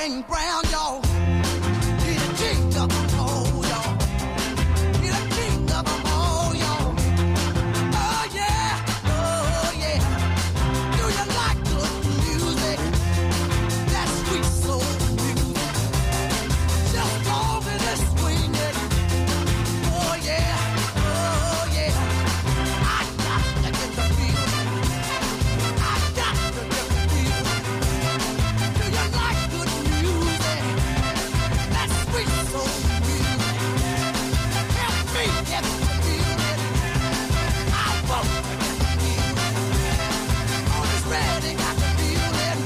Bang Brown, y'all. He the king of them all, y'all. He the king of them all, y'all. Oh yeah, oh yeah. Do you like good music? That sweet soul music. Just all in the swing it. Oh yeah, oh yeah. I got to get the feeling. I got to get the feeling. Do you like good music? That sweet soul music. Help me get the feeling. I want to get the feeling. On this ready, got the feeling.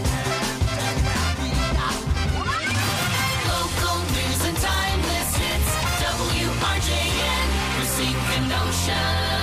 Local news and timeless hits. WRJN, Racine Kenosha.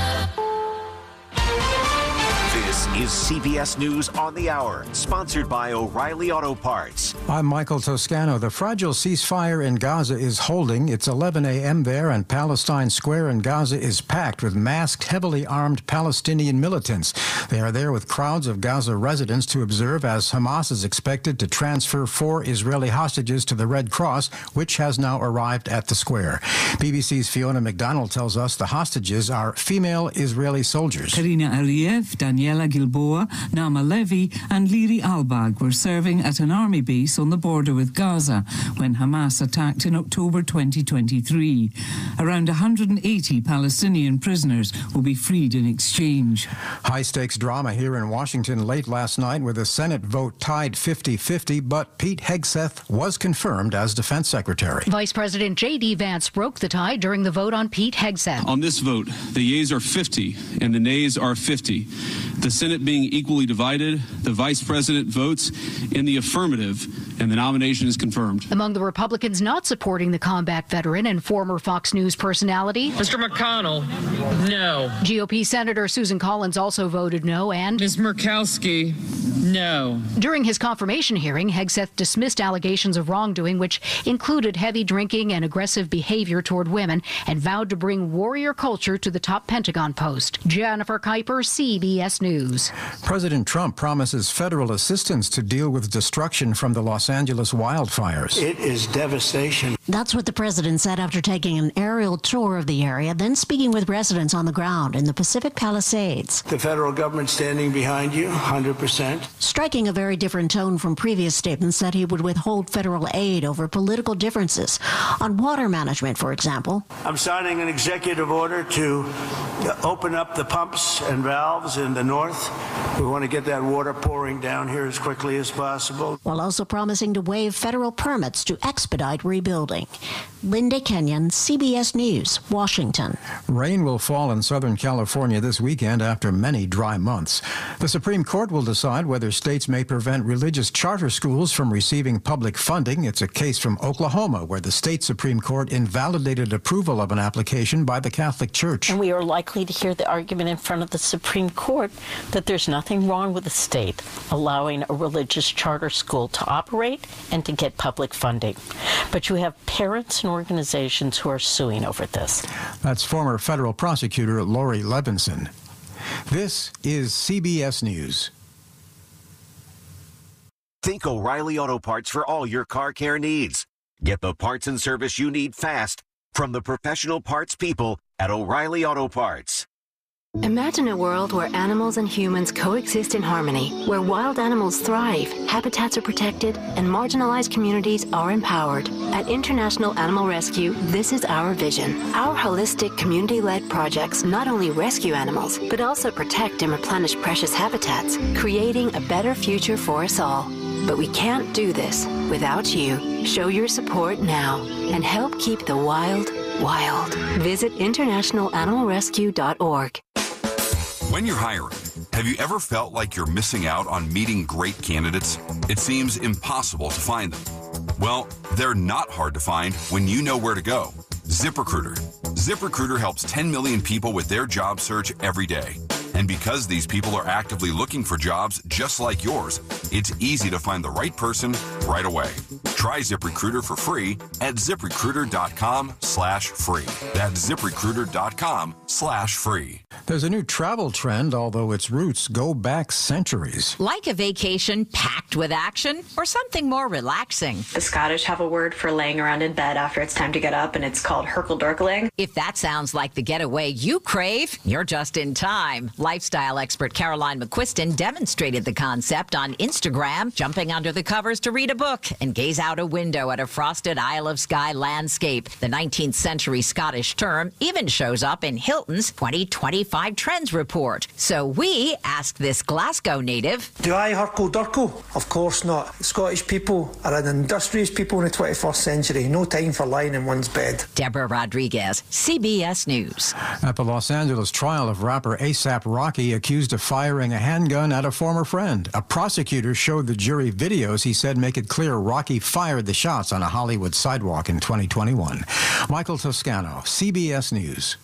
This is CBS News on the Hour, sponsored by O'Reilly Auto Parts. I'm Michael Toscano. The fragile ceasefire in Gaza is holding. It's 11 a.m. there, and Palestine Square in Gaza is packed with masked, heavily armed Palestinian militants. They are there with crowds of Gaza residents to observe as Hamas is expected to transfer 4 Israeli hostages to the Red Cross, which has now arrived at the square. BBC's Fiona McDonald tells us the hostages are female Israeli soldiers. Karina Ariev, Daniela Gilboa, Naama Levy and Liri Albag were serving at an army base on the border with Gaza when Hamas attacked in October 2023. Around 180 Palestinian prisoners will be freed in exchange. High-stakes drama here in Washington late last night with the Senate vote tied 50-50, but Pete Hegseth was confirmed as Defense Secretary. Vice President J.D. Vance broke the tie during the vote on Pete Hegseth. On this vote, the yeas are 50 and the nays are 50. The Senate being equally divided, the Vice President votes in the affirmative, and the nomination is confirmed. Among the Republicans not supporting the combat veteran and former Fox News personality, Mr. McConnell, no. GOP Senator Susan Collins also voted no, and Ms. Murkowski, no. During his confirmation hearing, Hegseth dismissed allegations of wrongdoing, which included heavy drinking and aggressive behavior toward women, and vowed to bring warrior culture to the top Pentagon post. Jennifer Kuiper, CBS News. President Trump promises federal assistance to deal with destruction from the Los Angeles wildfires. It is devastation. That's what the president said after taking an aerial tour of the area, then speaking with residents on the ground in the Pacific Palisades. The federal government standing behind you, 100%. Striking a very different tone from previous statements that he would withhold federal aid over political differences on water management, for example. I'm signing an executive order to open up the pumps and valves in the north. We want to get that water pouring down here as quickly as possible. While also promising to waive federal permits to expedite rebuilding. Linda Kenyon, CBS News, Washington. Rain will fall in Southern California this weekend after many dry months. The Supreme Court will decide whether states may prevent religious charter schools from receiving public funding. It's a case from Oklahoma where the state Supreme Court invalidated approval of an application by the Catholic Church. And we are likely to hear the argument in front of the Supreme Court that there's nothing wrong with the state allowing a religious charter school to operate and to get public funding. But you have parents and organizations who are suing over this. That's former federal prosecutor Lori Levinson. This is CBS News. Think O'Reilly Auto Parts for all your car care needs. Get the parts and service you need fast from the professional parts people at O'Reilly Auto Parts. Imagine a world where animals and humans coexist in harmony, where wild animals thrive, habitats are protected, and marginalized communities are empowered. At International Animal Rescue, this is our vision. Our holistic, community-led projects not only rescue animals, but also protect and replenish precious habitats, creating a better future for us all. But we can't do this without you. Show your support now and help keep the wild, wild. Visit internationalanimalrescue.org. When you're hiring, have you ever felt like you're missing out on meeting great candidates? It seems impossible to find them. Well, they're not hard to find when you know where to go. ZipRecruiter. ZipRecruiter helps 10 million people with their job search every day. And because these people are actively looking for jobs just like yours, it's easy to find the right person right away. Try ZipRecruiter for free at ZipRecruiter.com/free. That's ZipRecruiter.com/free. There's a new travel trend, although its roots go back centuries. Like a vacation packed with action or something more relaxing. The Scottish have a word for laying around in bed after it's time to get up, and it's called herkeldurkeling. If that sounds like the getaway you crave, you're just in time. Lifestyle expert Caroline McQuiston demonstrated the concept on Instagram, jumping under the covers to read a book and gaze out a window at a frosted Isle of Skye landscape. The 19th century Scottish term even shows up in Hilton's 2025 Trends Report. So we asked this Glasgow native, do I herkeldurkle? Of course not. Scottish people are an industrious people in the 21st century. No time for lying in one's bed. Deborah Rodriguez, CBS News. At the Los Angeles trial of rapper A$AP Rocky, accused of firing a handgun at a former friend. A prosecutor showed the jury videos he said make it clear Rocky fired the shots on a Hollywood sidewalk in 2021. Michael Toscano, CBS News.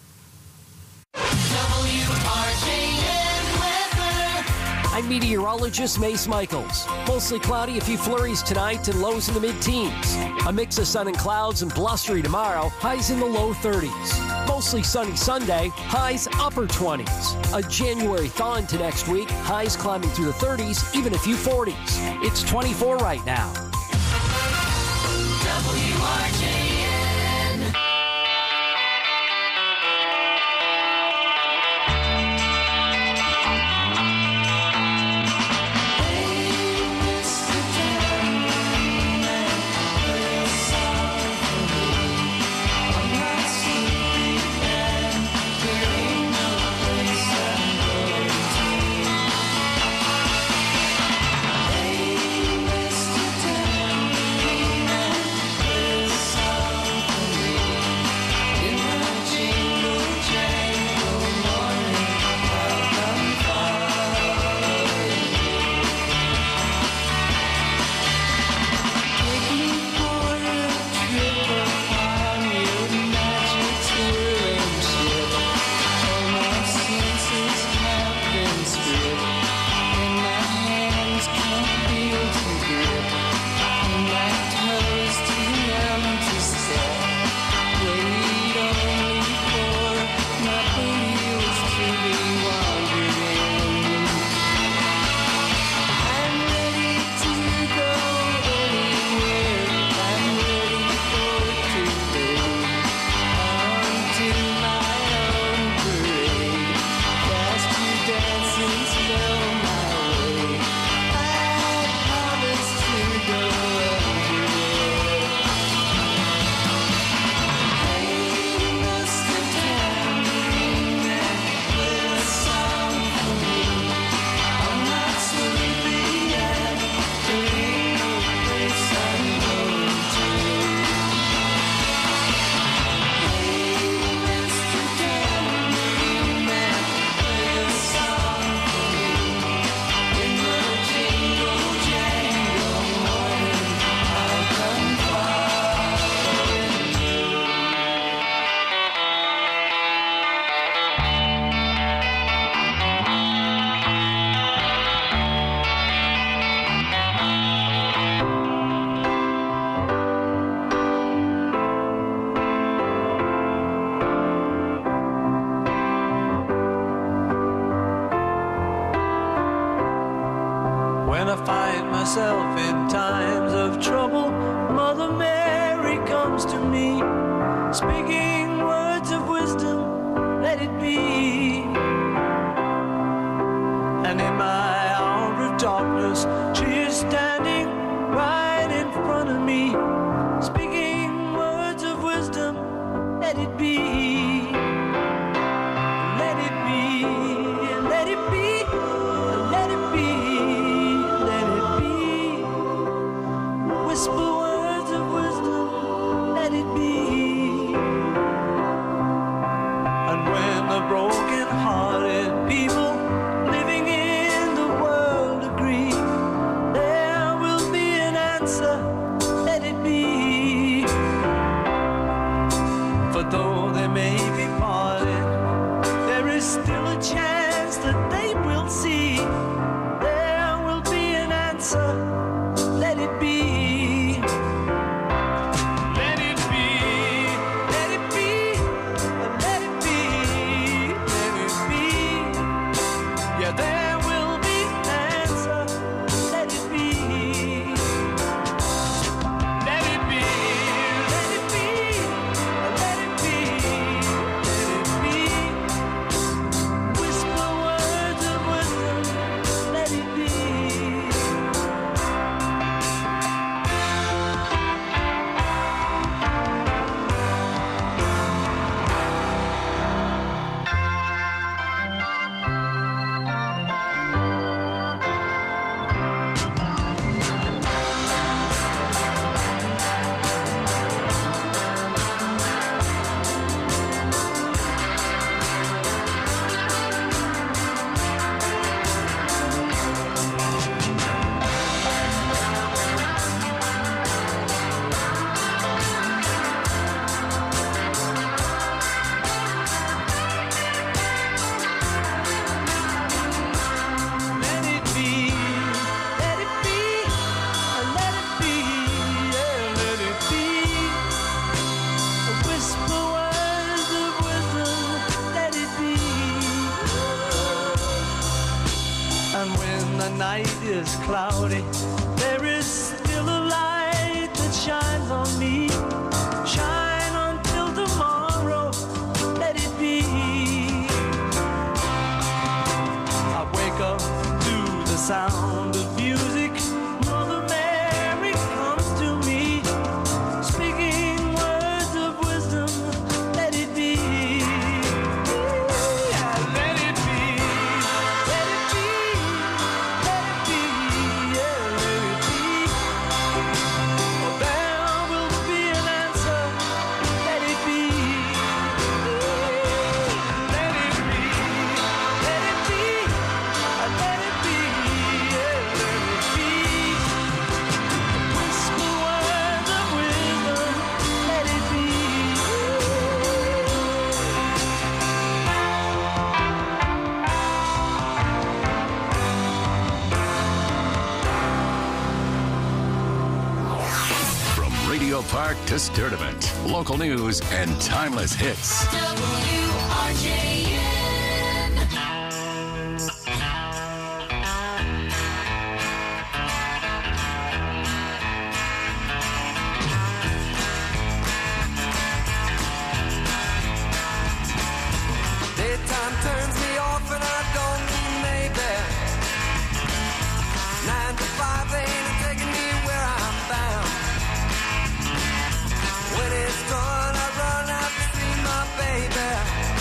I'm meteorologist Mace Michaels. Mostly cloudy, a few flurries tonight and lows in the mid-teens. A mix of sun and clouds and blustery tomorrow, highs in the low 30s. Mostly sunny Sunday, highs upper 20s. A January thaw into next week, highs climbing through the 30s, even a few 40s. It's 24 right now. WRJN. When I find myself in times of trouble, Mother Mary comes to me, speaking words of wisdom, let it be. And in my hour of darkness, she is standing right in front of me, speaking words of wisdom, let it be. Let it be, let it be, let it be. Whisper words of wisdom, let it be. And when the broken-hearted people living in the world agree, there will be an answer, let it be. For though they may be parted, there is still a chance that they will see. There will be an answer, let it be. And when the night is cloudy, there is still a light that shines on me. Shine until tomorrow, let it be. I wake up to the sound of music. Mother Mary comes to me, speaking words of wisdom, let it be. Yeah, let it be. Let it be. Let it be. Yeah, let it be. Oh, there will be an answer. Let it be. Let it be. Let it be. Let it be. Yeah, let it be. Whisper words of wisdom. Let it be. From Radio Park to Sturdivant, local news and timeless hits. WRJN. Daytime turns me off and I don't mean maybe. 9 to 5 ain't taking me where I'm bound. When it's done, I run out to see my baby.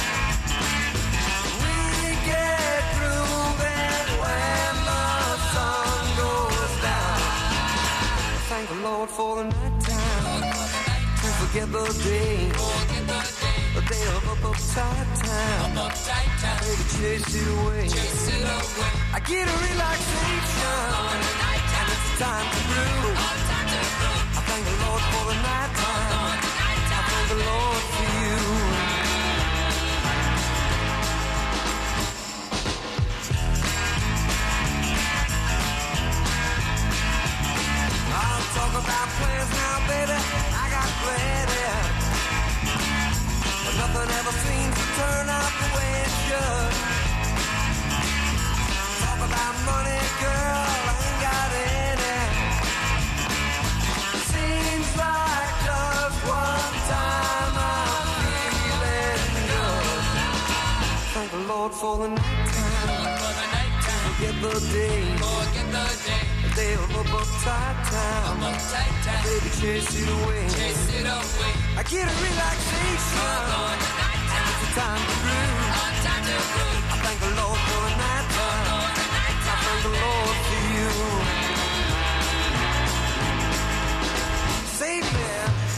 We get grooving when the sun goes down. Thank the Lord for the nighttime. Don't forget the day. The day of uptight time. Baby, chase it away. I get a relaxation. And it's time to brew. I thank the Lord for the night time. I thank the Lord for you. I'll talk about plans now, baby. I got plenty. But nothing ever seems to turn out the way it should. Talk about money, girl, I ain't got any. Seems like just one time I'm feeling good. Thank the Lord for the night time. Forget the day. The day of uptight time. Baby, chase it away. I get a relaxation. And it's a time to brew. I thank the Lord for the night time. I thank the Lord for you. Save me.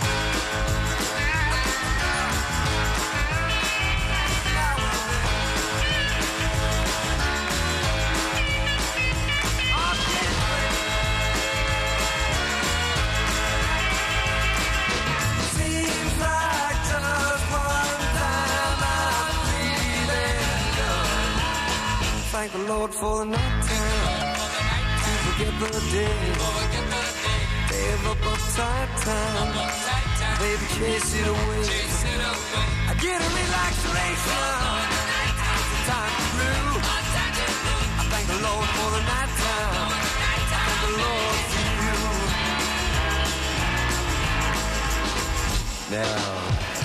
Seems like just one time I'm feeling good. Thank the Lord for the night time. To forget the day. Day of uptight time. Baby, chase it away. I get a relaxation. It's a time to brew. I thank the Lord for the night time. I thank the Lord for you. Now.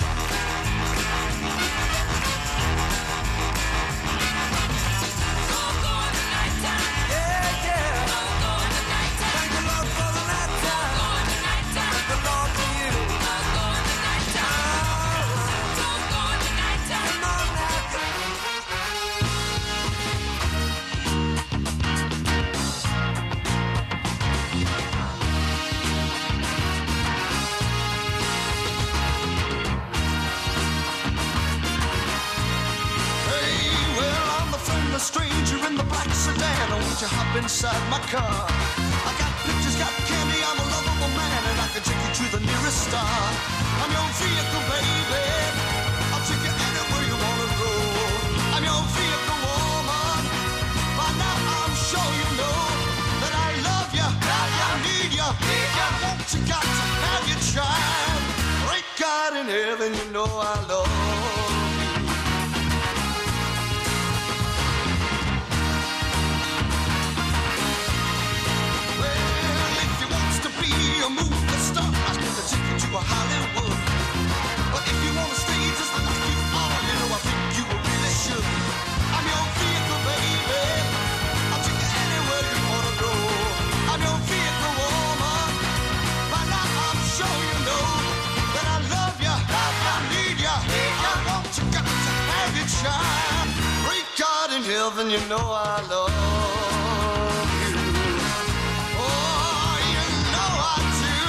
A stranger in the black sedan. Won't you hop inside my car? I got pictures, got candy, I'm a lovable man, and I can take you to the nearest star. I'm your vehicle, baby. I'll take you anywhere you wanna go. I'm your vehicle, woman. By now I'm sure you know that I love you, I need you, I want you, got to have your child. Great God in heaven, you know I love you. heaven, you know I love you. Oh, you know I do.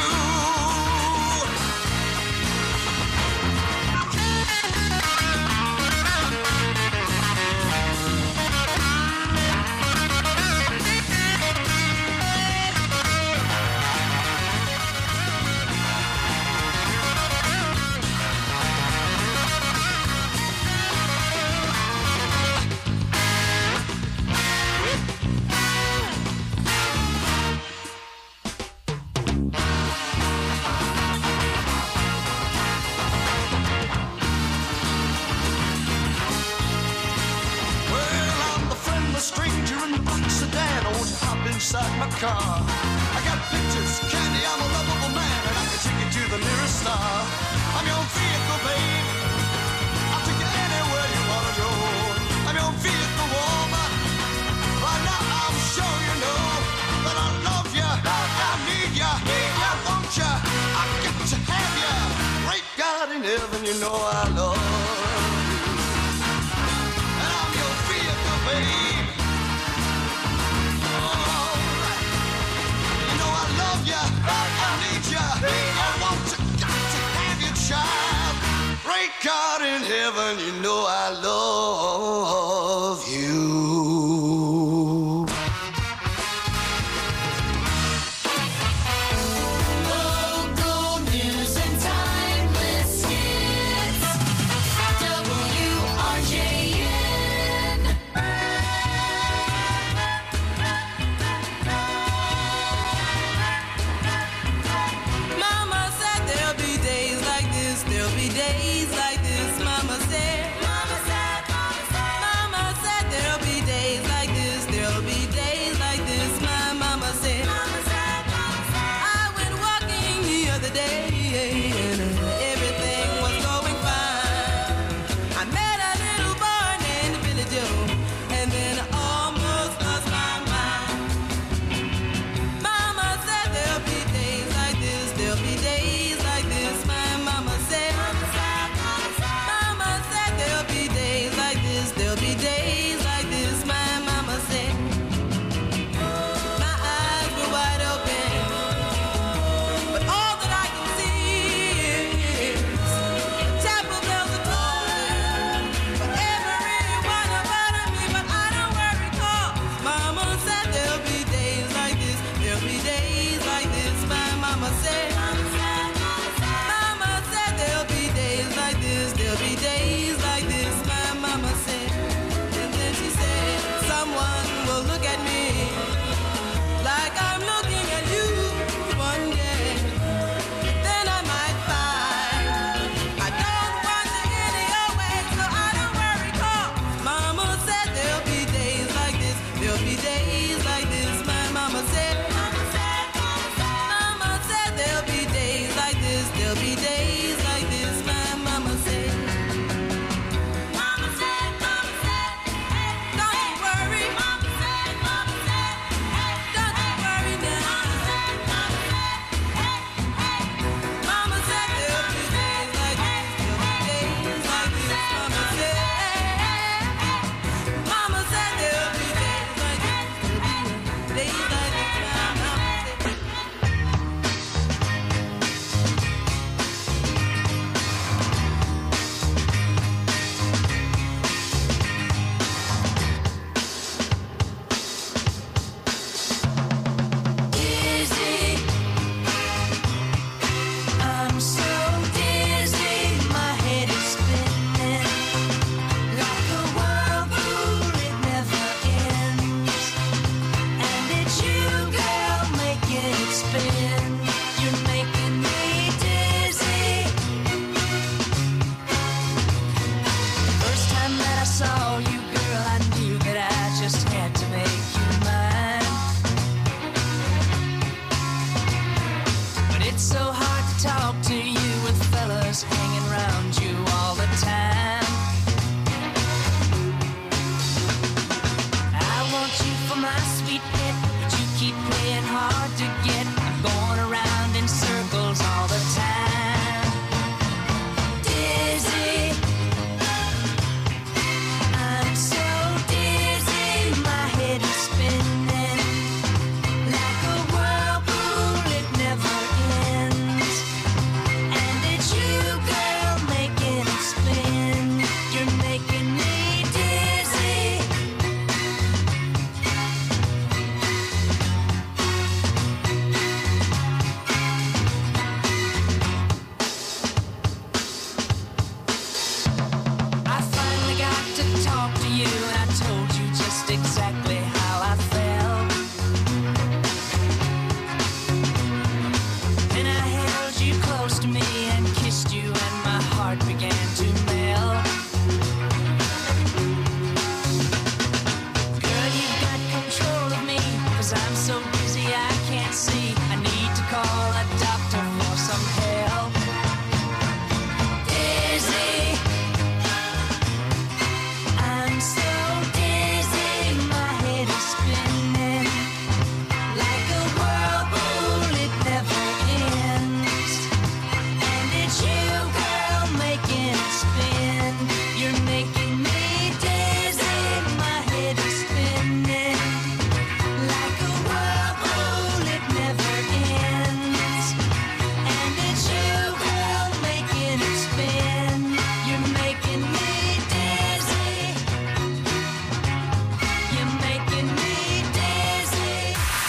Stranger in the black sedan, I want to hop inside my car. I got pictures, candy, I'm a lovable man, and I can take you to the nearest star. I'm your vehicle, babe. I'll take you anywhere you wanna go. I'm your vehicle, woman. Right now, I'm sure you know that I love you, I need you, I want you, I got to have you. Great God in heaven, you know I love you. And I'm your vehicle, babe. Great God in heaven, you know I love you. Local news and timeless hits. WRJN. Mama said there'll be days like this, there'll be days like this. Mama said,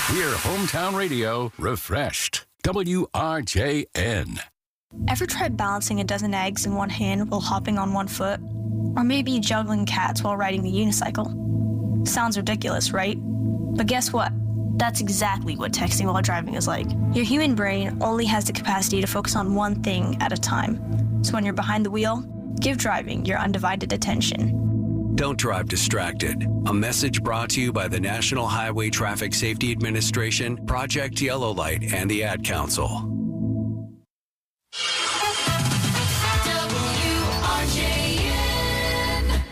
Hear hometown radio refreshed. WRJN. Ever tried balancing a dozen eggs in one hand while hopping on one foot? Or maybe juggling cats while riding the unicycle? Sounds ridiculous, right? But guess what? That's exactly what texting while driving is like. Your human brain only has the capacity to focus on one thing at a time. So when you're behind the wheel, give driving your undivided attention. Don't drive distracted. A message brought to you by the National Highway Traffic Safety Administration, Project Yellow Light, and the Ad Council. WRJN.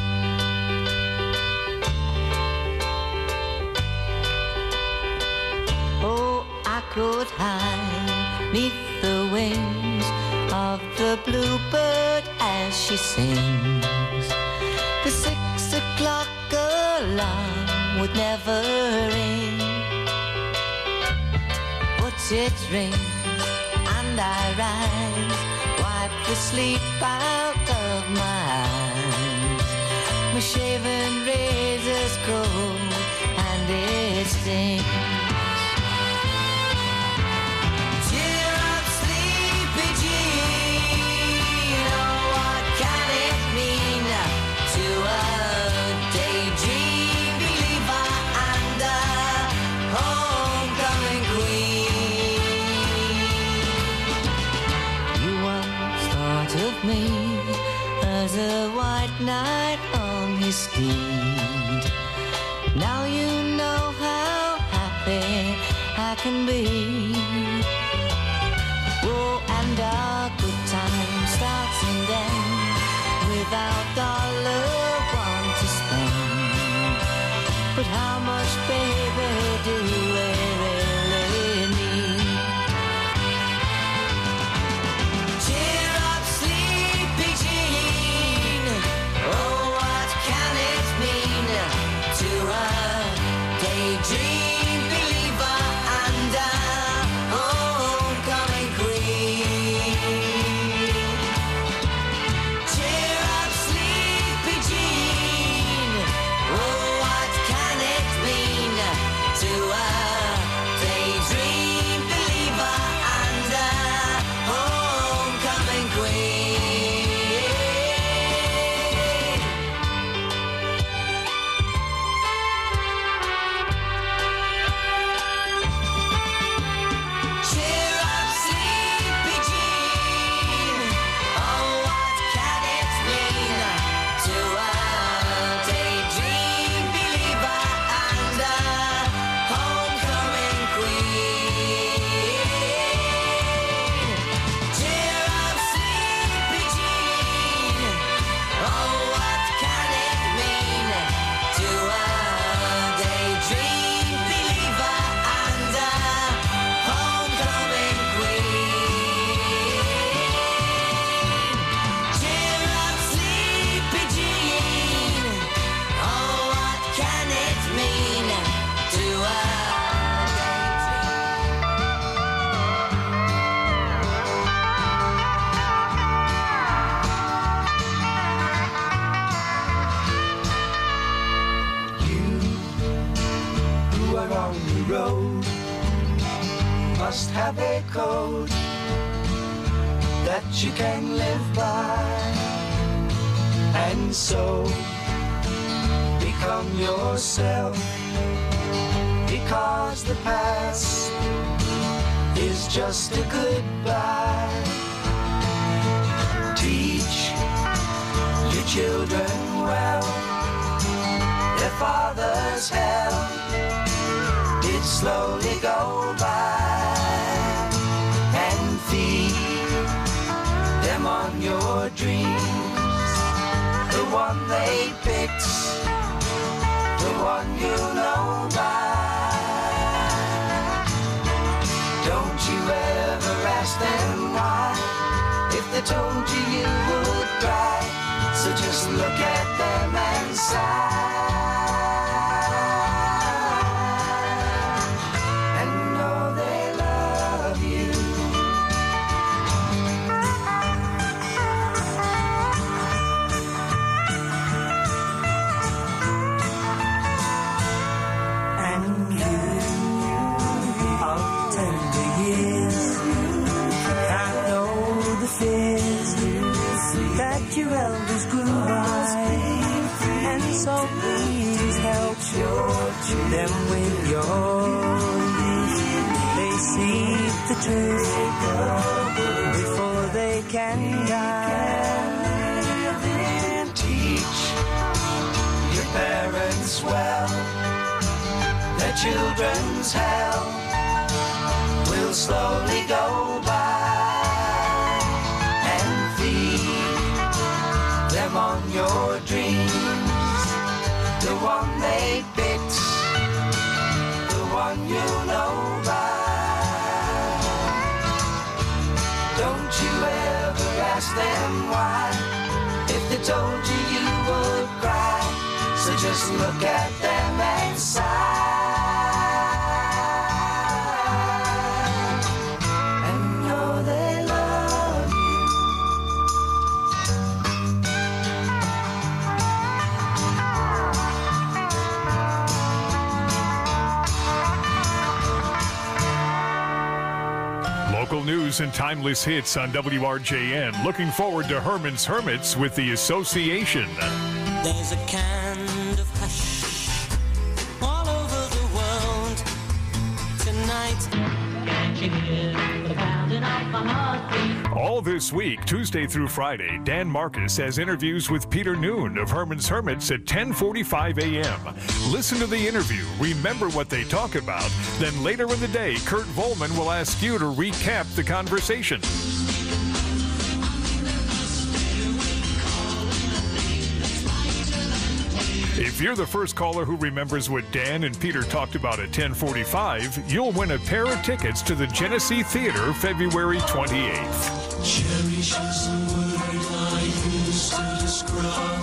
Oh, I could hide neath the wings of the bluebird as she sings. The 6 o'clock alarm would never ring, but it rings and I rise, wipe the sleep out of my eyes. My shaven razor's cold and it stings. Cheer up, sleepy Jean. Oh, what can it mean to a daydream believer and a homecoming queen? You once thought of me as a white knight on his steed. Now you know how happy I can be. Oh, and our good time starts and ends without dollar one to spend. But how much, baby, do we really need? Cheer up, sleepy Jean. Oh, what can it mean to a daydream believer and a homecoming queen? Cheer up, sleepy Jean. Oh, what can it mean to a daydream believer and a homecoming queen? Cheer up, sleepy Jean. Oh, what can it mean to a daydream believer and a homecoming queen? Cheer up, sleepy Jean. Oh, what can it mean to a daydream believer and a homecoming queen? Cheer up, sleepy Jean. Oh, what can it mean to a Who are on the road must have a code that you can live by, and so become yourself, because the past is just a goodbye. Teach your children well, their father's hell did slowly go by, and feed them on your dreams, the one they picked, the one you know by. Don't you ever ask them why, if they told you you would cry, so just look at them and sigh. them with your youth. They seek the truth before they can die. And teach your parents well. Their children's hell will slowly go by, and feed them on your dreams. The one they picked, the one you know by. Don't you ever ask them why. If they told you, you would cry. So just look at them and sigh. And know they love you. Local news and timeless hits on WRJN. Looking forward to Herman's Hermits with the Association. There's a kind of hush all over the world tonight. Can't you hear the pounding of my heartbeat? All this week, Tuesday through Friday, Dan Marcus has interviews with Peter Noon of Herman's Hermits at 10:45 a.m. Listen to the interview, remember what they talk about, then later in the day, Kurt Volman will ask you to recap the conversation. If you're the first caller who remembers what Dan and Peter talked about at 10:45, you'll win a pair of tickets to the Genesee Theater February 28th. Cherish is a word I use to describe.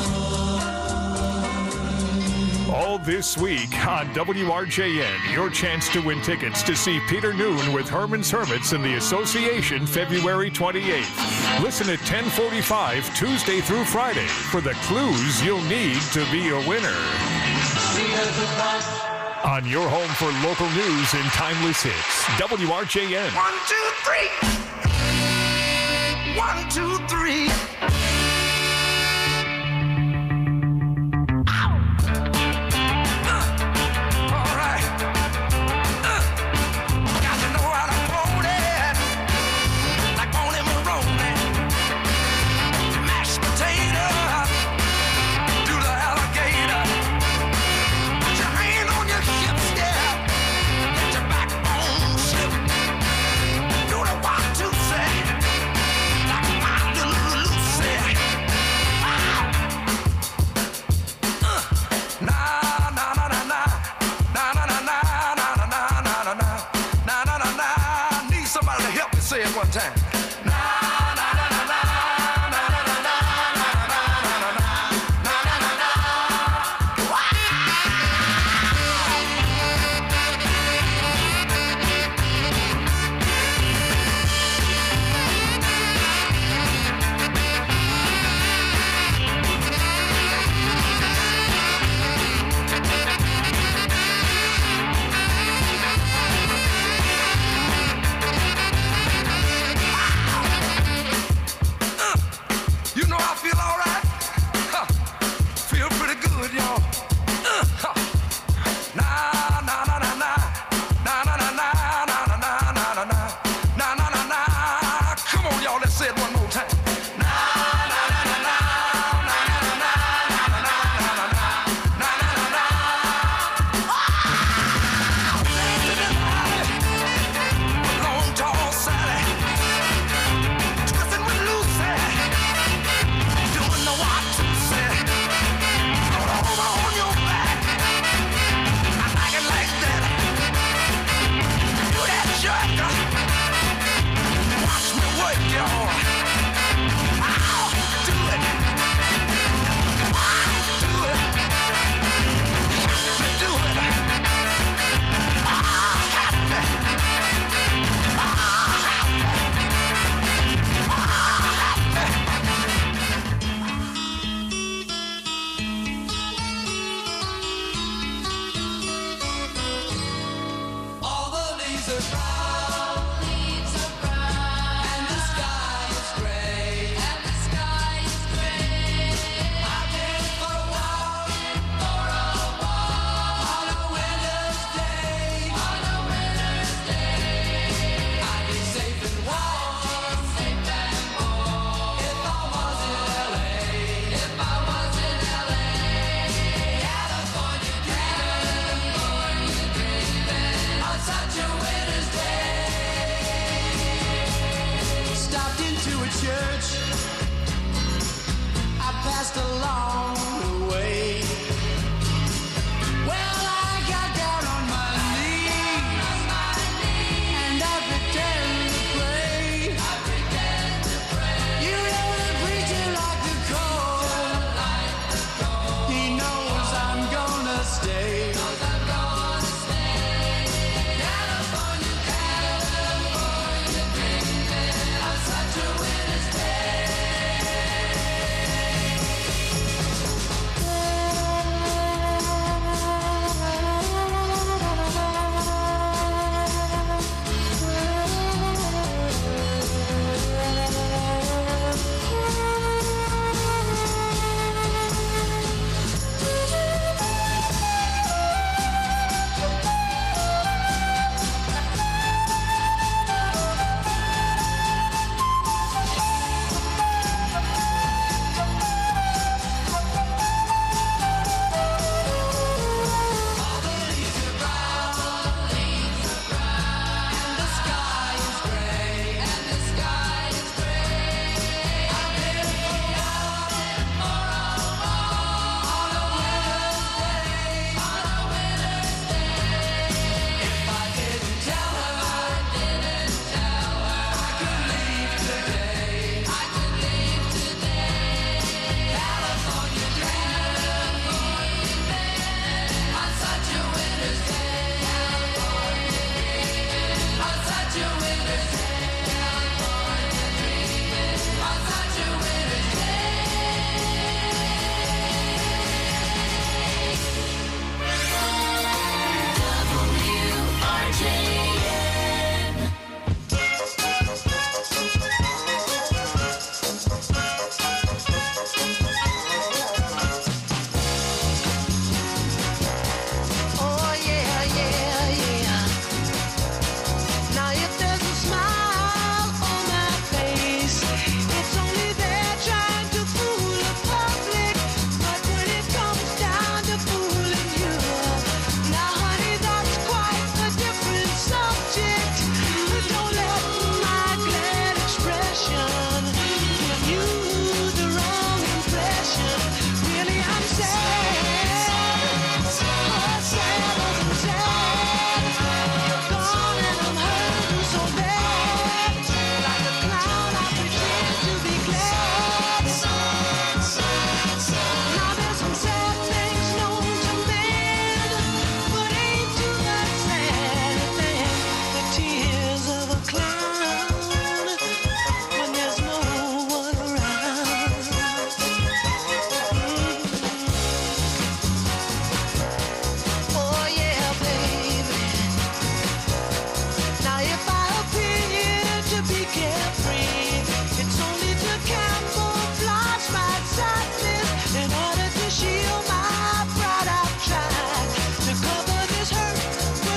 All this week on WRJN, your chance to win tickets to see Peter Noon with Herman's Hermits in the Association February 28th. Listen at 10:45 Tuesday through Friday for the clues you'll need to be a winner. On your home for local news and timeless hits, WRJN. 1, 2, 3. 1, 2, 3. Say it one time.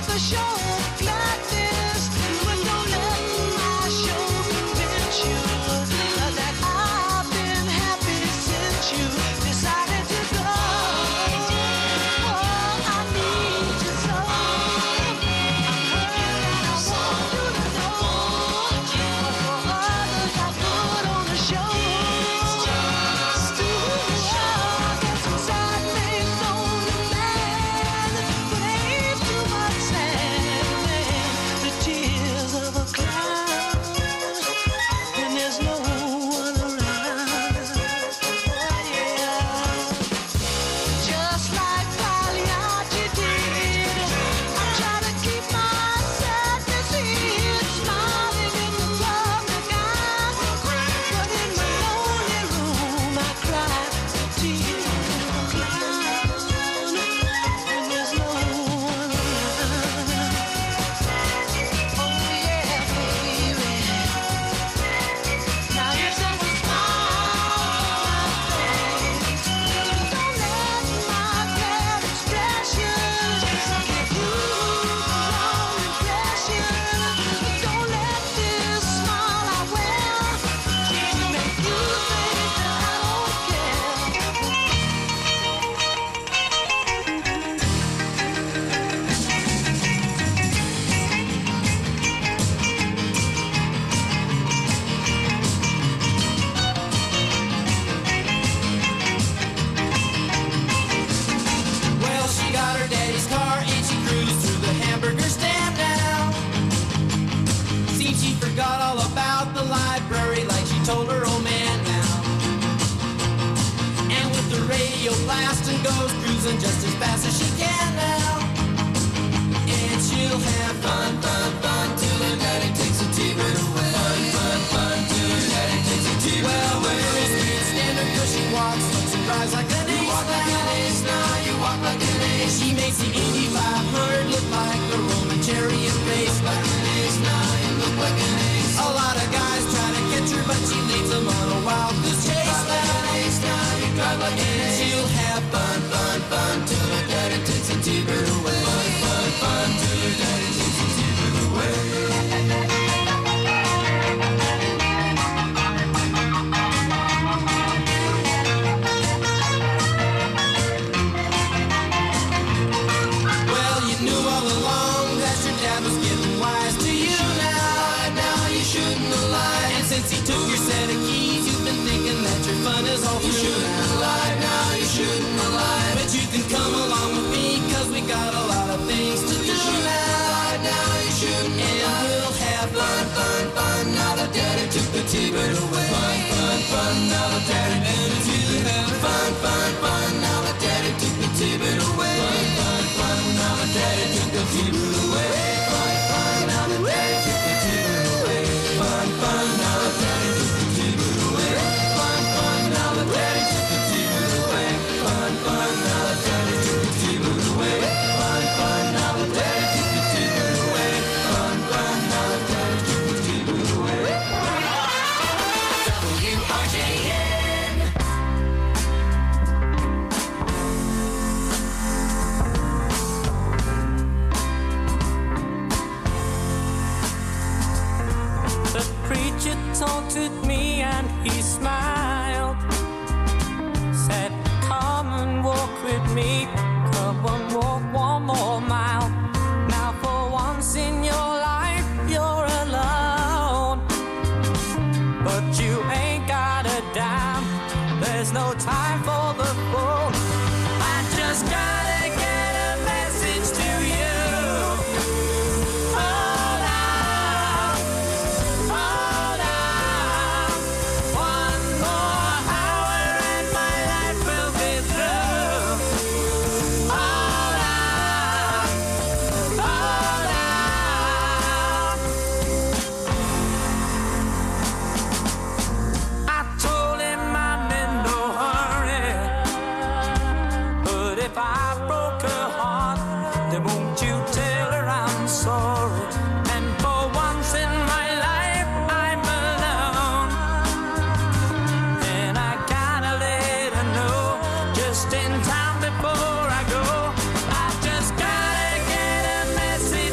the show of gladness, but don't let my show convince you that I've been happy since you decided to go. Oh, I need you so. I heard and I want you to know. For others I put on the show. Get some sad face on the man, but ain't too much sand. The tears of a clown when there's no one around. Oh yeah, just like Pagliacci did. I try to keep my sadness hid, smiling in the public eye, but in my lonely room I cry the tears of a clown when there's no one around. Oh yeah, baby. Now you just smile on my face. Don't let my glad expression give you the wrong impression. Don't let this smile I wear make you think that I don't care. Well, she got her daddy's car and she cruised through the hamburger stand now. Seems she forgot all about the library like she told her old man now. And with the radio blasting goes cruising just as fast as she can now. And she'll have fun, fun, fun till her daddy takes a T-bird away. Fun, fun, fun till her daddy takes a T-bird away. Well, the girls can't stand her 'cause she walks, looks and cries like an ace. You walk like an ace now, you walk like an ace. She makes the Indy 500 look like a Roman chariot race. Like an ace now, you look like an ace. A lot of guys try to catch her, but she leads them on a wild goose chase. Like an ace now, you drive like an ace. She'll have fun, fun, fun till her daddy takes a T-bird away. Fun, fun, fun till her daddy takes a T-bird away. Well, you knew all along that your dad was getting wise to you now. Now you shouldn't have lied. And since he took your set of keys, you've been thinking that your fun is all through. You shouldn't have lied. Now you shouldn't have lied. But you can come along with me 'cause we got a lot of things to do now. Now you shouldn't have lied. And we'll have fun, fun, fun. Now that daddy took the T-bird away. Fun, fun, fun. Now that daddy took the T-bird away. Fun, fun, fun. Now that daddy took the T-bird away. Fun, fun, fun. Now that daddy took the T-bird away. Fun, fun. Now that daddy took the T-bird away. Fun, fun. Now that daddy took the T-bird away. Fun, fun. Now that daddy took the T-bird away. Fun, fun. Now that daddy took the T-bird away. Fun, fun. Now that daddy took the T-bird away. Fun, fun. Now that daddy took the T-bird away. WRJN. The preacher taunted me and he smiled. Said, come and walk with me. Come and walk one more mile. Now for once in your life you're alone. But you ain't got a dime. There's no time for the fool. I just gotta get a message to you. Hold on, hold on. One more hour and my life will be through. Hold on, hold on. I told him I'm in no hurry, but if I broke her heart, then won't you tell her I'm sorry? And for once in my life I'm alone, and I gotta let her know just in time before I go. I just gotta get a message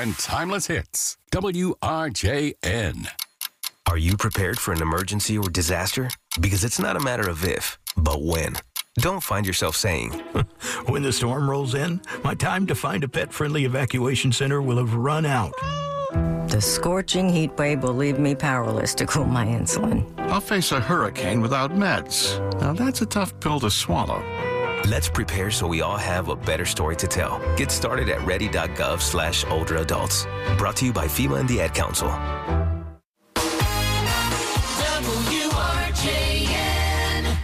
and timeless hits. WRJN. Are you prepared for an emergency or disaster? Because it's not a matter of if, but when. Don't find yourself saying, when the storm rolls in, my time to find a pet-friendly evacuation center will have run out. The scorching heat wave will leave me powerless to cool my insulin. I'll face a hurricane without meds. Now that's a tough pill to swallow. Let's prepare so we all have a better story to tell. Get started at ready.gov/older adults. Brought to you by FEMA and the Ad Council. WRJN.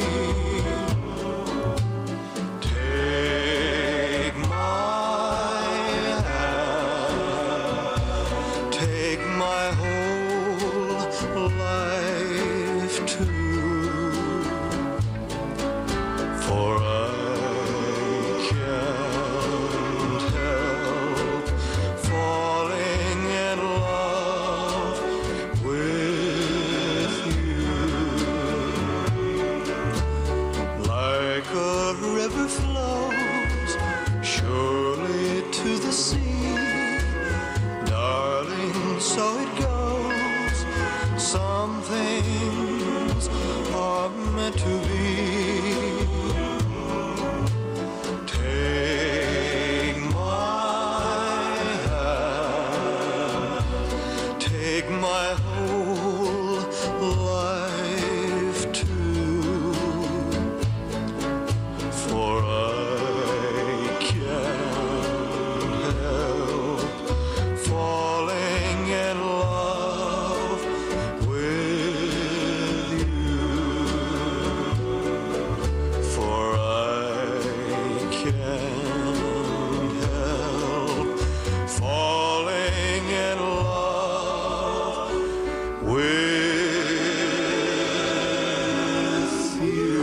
Take my take my whole life too, for I can't help falling in love with you, for I can't help falling in love with you.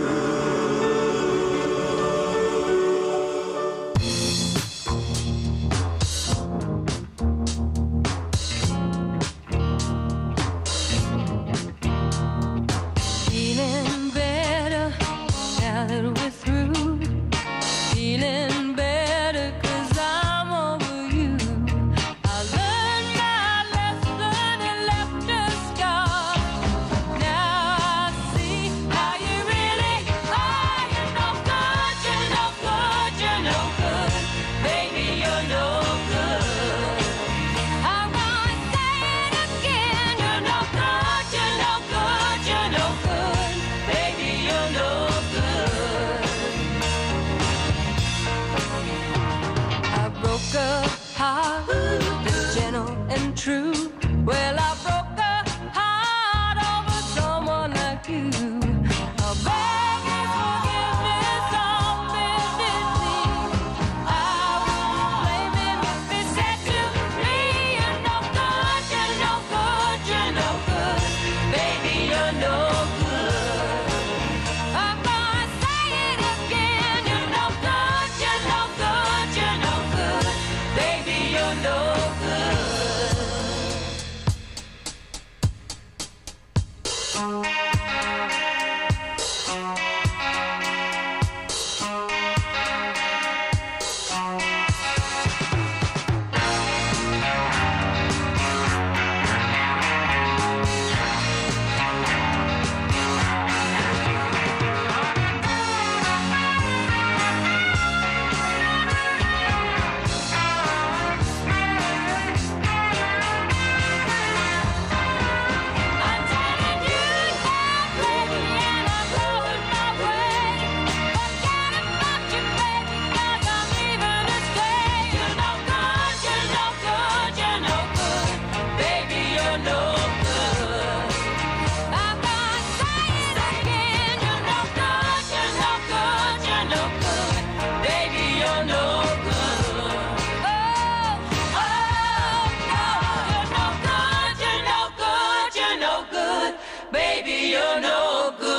Feeling better now that we're through. Feeling better 'cause I'm over you. I learned my lesson and left a scar. Now I see how you really are. You're no good, you're no good, you're no good. Baby, you're no good. I'm gonna say it again. You're no good, you're no good, you're no good. Baby, you're no good. I broke a heart that's gentle and true. Well, I broke a heart over someone like you. I'll beg your forgiveness on bended knee. I won't blame him if he said to me, you're no good, you're no good, you're no good. Baby, you're no good. I'm gonna say it again. You're no good, you're no good, you're no good. Baby, you're no good. Baby, you're no good.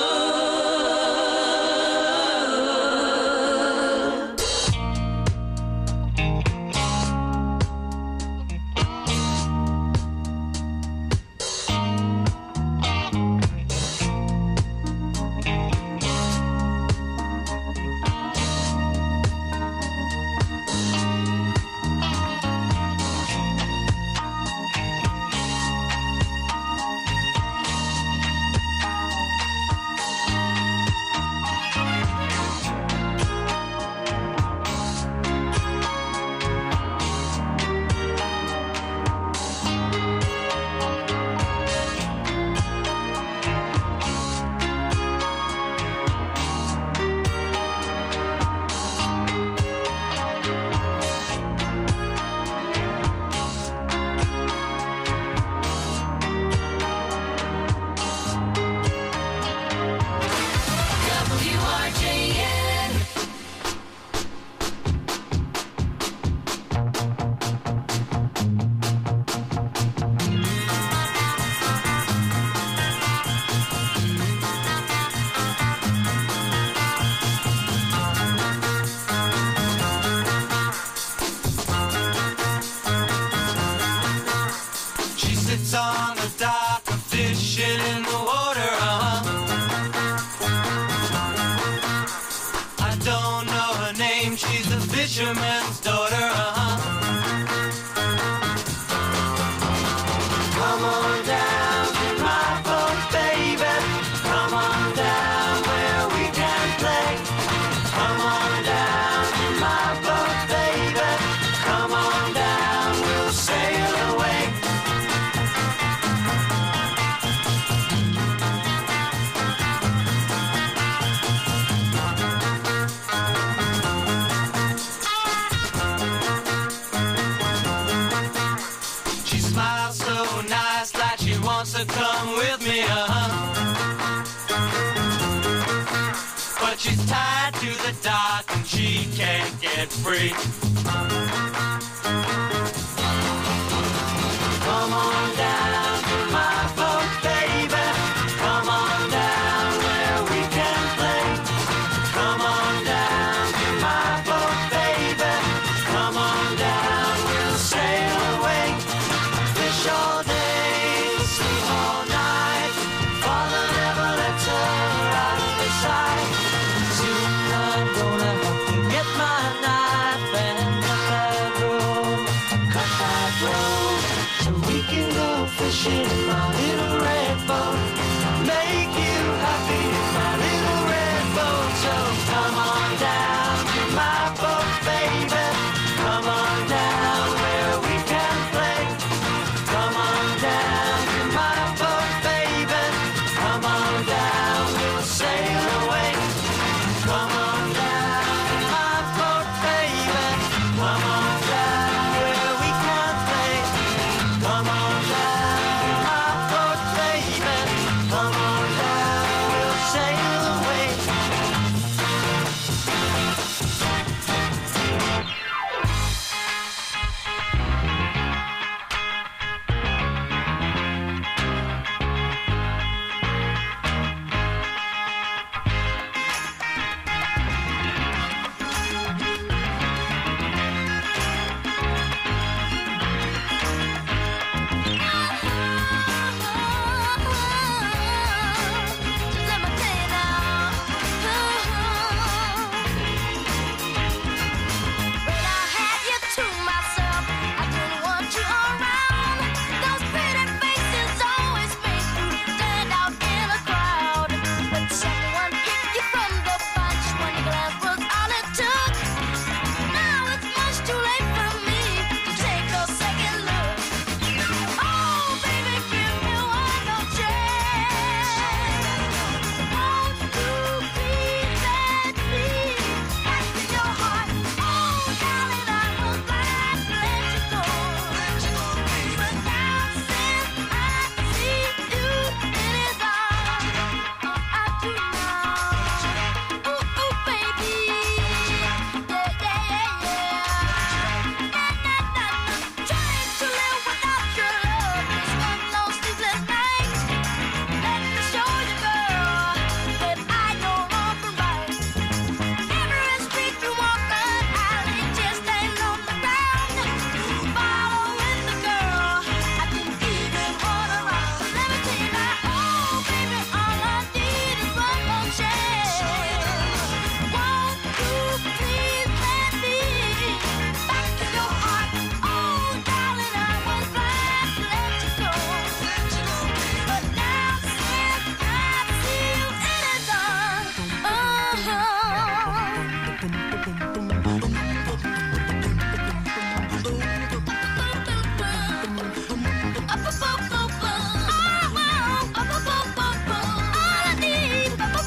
on the dock, fishing in the water, I don't know her name, she's a fisherman's daughter, Come on down to my boat, baby. Come on down where we can play. Come on down to my boat, baby. Come on down, we'll sail away. wants to come with me, but she's tied to the dock and she can't get free. Come on down to my boat, baby. Come on down where we can play. Come on down to my boat, baby. Come on down, we'll sail away. Fish all day, sleep all night. Father never lets her out of his sight. Soon I'm gonna have to get my knife and cut that rope, so we can go fishing in my little red boat.